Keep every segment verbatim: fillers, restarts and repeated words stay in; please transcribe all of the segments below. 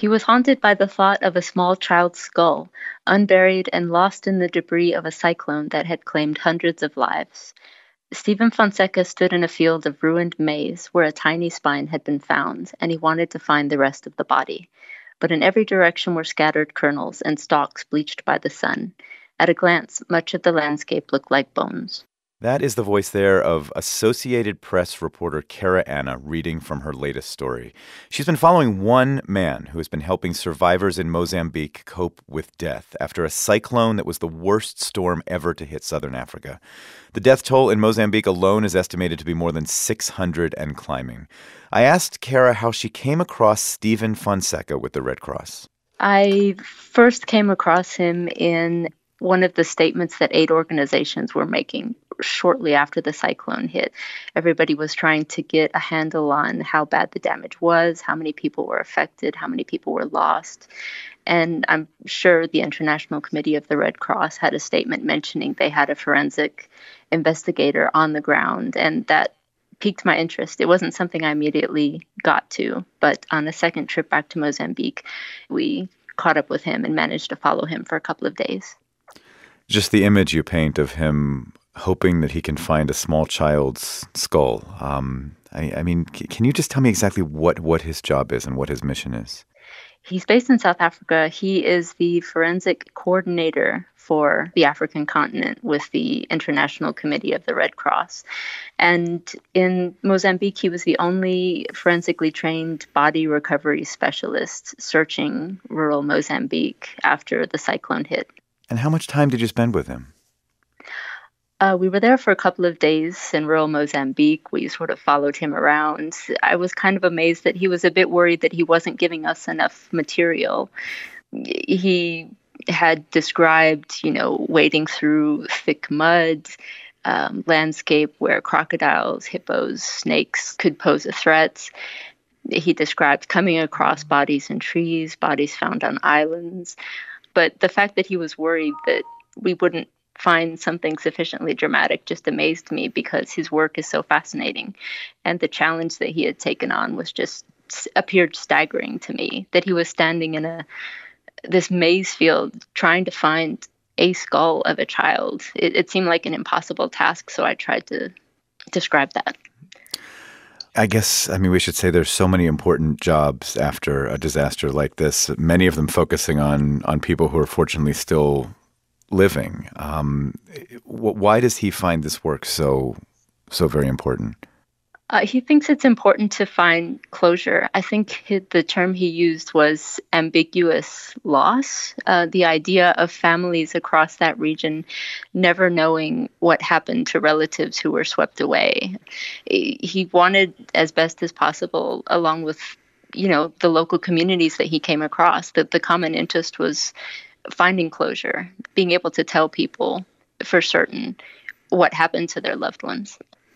He was haunted by the thought of a small child's skull, unburied and lost in the debris of a cyclone that had claimed hundreds of lives. Stephen Fonseca stood in a field of ruined maize where a tiny spine had been found, and he wanted to find the rest of the body. But in every direction were scattered kernels and stalks bleached by the sun. At a glance, much of the landscape looked like bones. That is the voice there of Associated Press reporter Kara Anna reading from her latest story. She's been following one man who has been helping survivors in Mozambique cope with death after a cyclone that was the worst storm ever to hit southern Africa. The death toll in Mozambique alone is estimated to be more than six hundred and climbing. I asked Kara how she came across Stephen Fonseca with the Red Cross. I first came across him in one of the statements that aid organizations were making shortly after the cyclone hit. Everybody was trying to get a handle on how bad the damage was, how many people were affected, how many people were lost. And I'm sure the International Committee of the Red Cross had a statement mentioning they had a forensic investigator on the ground, and that piqued my interest. It wasn't something I immediately got to, but on a second trip back to Mozambique, we caught up with him and managed to follow him for a couple of days. Just the image you paint of him hoping that he can find a small child's skull. Um, I, I mean, c- can you just tell me exactly what, what his job is and what his mission is? He's based in South Africa. He is the forensic coordinator for the African continent with the International Committee of the Red Cross. And in Mozambique, he was the only forensically trained body recovery specialist searching rural Mozambique after the cyclone hit. And how much time did you spend with him? Uh, we were there for a couple of days in rural Mozambique. We sort of followed him around. I was kind of amazed that he was a bit worried that he wasn't giving us enough material. He had described, you know, wading through thick mud, um, landscape where crocodiles, hippos, snakes could pose a threat. He described coming across bodies in trees, bodies found on islands. But the fact that he was worried that we wouldn't find something sufficiently dramatic just amazed me, because his work is so fascinating. And the challenge that he had taken on was just appeared staggering to me, that he was standing in a this maize field trying to find a skull of a child. It, it seemed like an impossible task, so I tried to describe that. I guess, I mean, we should say there's so many important jobs after a disaster like this, many of them focusing on on people who are fortunately still living. Um, why does he find this work so so very important? Uh, he thinks it's important to find closure. I think he, the term he used was ambiguous loss, uh, the idea of families across that region never knowing what happened to relatives who were swept away. He wanted, as best as possible, along with, you know, the local communities that he came across, that the common interest was finding closure, being able to tell people for certain what happened to their loved ones.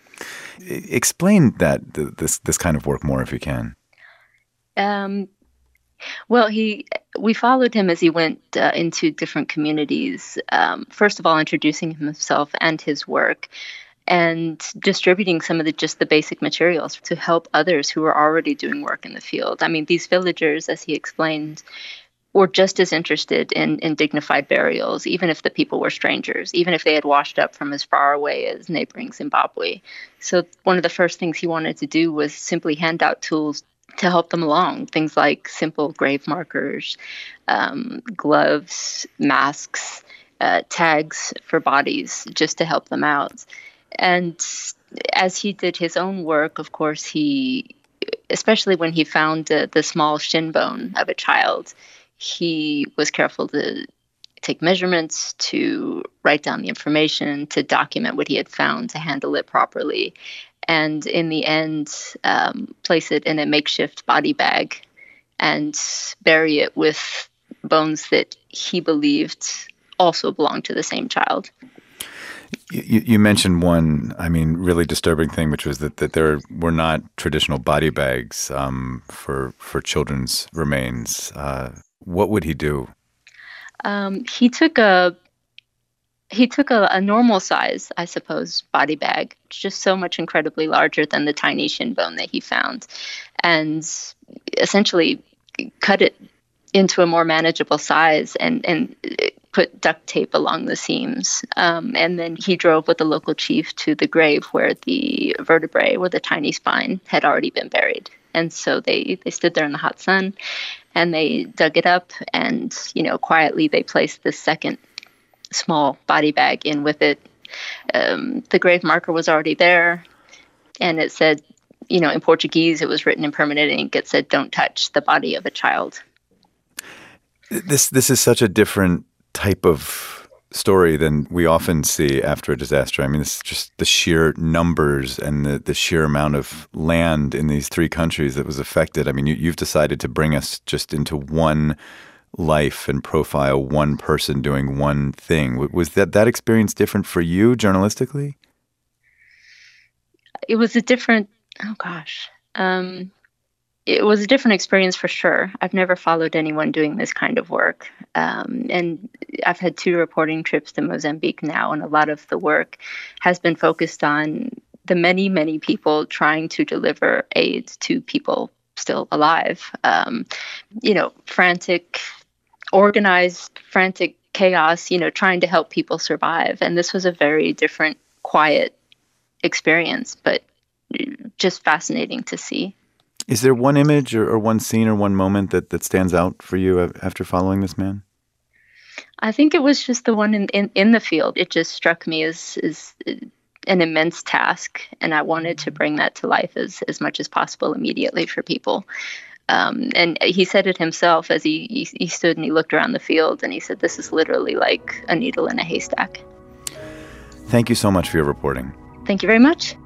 Explain that this this kind of work more, if you can. Um, well, he we followed him as he went uh, into different communities. Um, first of all, introducing himself and his work, and distributing some of the just the basic materials to help others who were already doing work in the field. I mean, these villagers, as he explained, were just as interested in, in dignified burials, even if the people were strangers, even if they had washed up from as far away as neighboring Zimbabwe. So one of the first things he wanted to do was simply hand out tools to help them along, things like simple grave markers, um, gloves, masks, uh, tags for bodies, just to help them out. And as he did his own work, of course, he, especially when he found uh, the small shin bone of a child, he was careful to take measurements, to write down the information, to document what he had found, to handle it properly, and in the end, um, place it in a makeshift body bag and bury it with bones that he believed also belonged to the same child. You, you mentioned one, I mean, really disturbing thing, which was that, that there were not traditional body bags um, for for children's remains. Uh, what would he do? Um, he took a he took a, a normal size, I suppose, body bag, just so much incredibly larger than the tiny shin bone that he found, and essentially cut it into a more manageable size and, and put duct tape along the seams. Um, and then he drove with the local chief to the grave where the vertebrae, where the tiny spine, had already been buried. And so they, they stood there in the hot sun and they dug it up and, you know, quietly they placed this second small body bag in with it. Um, the grave marker was already there and it said, you know, in Portuguese, it was written in permanent ink. It said, "Don't touch the body of a child." This this is such a different type of story than we often see after a disaster. I mean, it's just the sheer numbers and the, the sheer amount of land in these three countries that was affected. I mean, you, you've decided to bring us just into one life and profile one person doing one thing. Was that, that experience different for you journalistically? It was a different, oh gosh. Um, It was a different experience for sure. I've never followed anyone doing this kind of work. Um, and I've had two reporting trips to Mozambique now, and a lot of the work has been focused on the many, many people trying to deliver aid to people still alive. Um, you know, frantic, organized, frantic chaos, you know, trying to help people survive. And this was a very different, quiet experience, but just fascinating to see. Is there one image or, or one scene or one moment that, that stands out for you after following this man? I think it was just the one in, in, in the field. It just struck me as, as an immense task, and I wanted to bring that to life as, as much as possible immediately for people. Um, and he said it himself as he, he, he stood and he looked around the field, and he said, "This is literally like a needle in a haystack." Thank you so much for your reporting. Thank you very much.